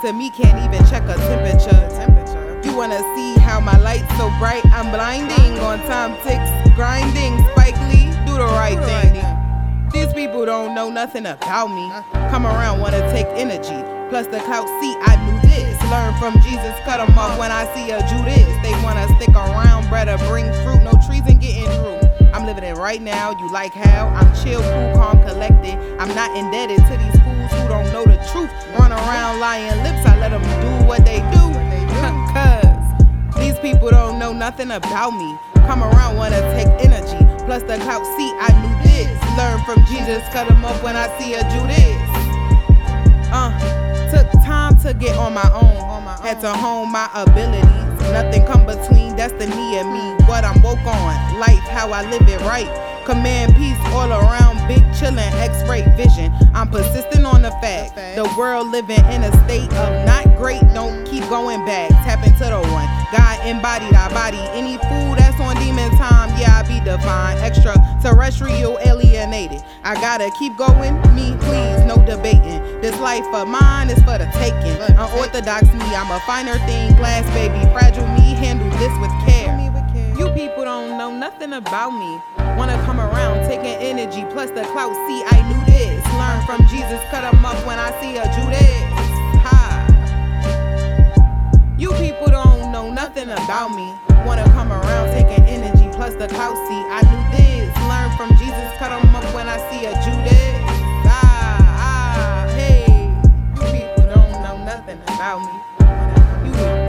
to me can't even check a temperature. You wanna see how my light's so bright? I'm blinding on time ticks, grinding. Spike Lee, do the right thing. These people don't know nothing about me. Come around, wanna take energy. Plus the clout, see, I knew this. Learn from Jesus, cut them off when I see a Judas. They wanna stick around, better bring fruit. No treason getting through. I'm living it right now, you like how? I'm chill, cool, calm, collected. I'm not indebted to these fools who don't know the truth. Run around lying lips, I let them do what they do. Cause these people don't know nothing about me. Come around, wanna take energy. Plus the clout, see, I knew this. Learn from Jesus, cut them off when I see a Judas. Took time to get on my own. Had to hone my abilities. Nothing come between destiny and me. What I'm woke on, life, how I live it right. Command peace all around, big chillin', X-ray vision. I'm persistent on the fact, the world living in a state of not great. Don't keep going back, tap into the one. God embodied our body. Any fool that's on demon time, yeah, I be divine. Extraterrestrial, alienated. I gotta keep going, me please, no debating. This life of mine is for the taking. Unorthodox me, I'm a finer thing. Glass baby, fragile me, handle this with care. You people don't know nothing about me. Wanna come around, taking energy, plus the clout, see, I knew this. Learn from Jesus, cut them up when I see a Judas. Ha. You people don't know nothing about me. Wanna come around, taking energy, plus the clout, see, I knew this. Learn from Jesus, cut them up when I see a Judas. Hey. You people don't know nothing about me. You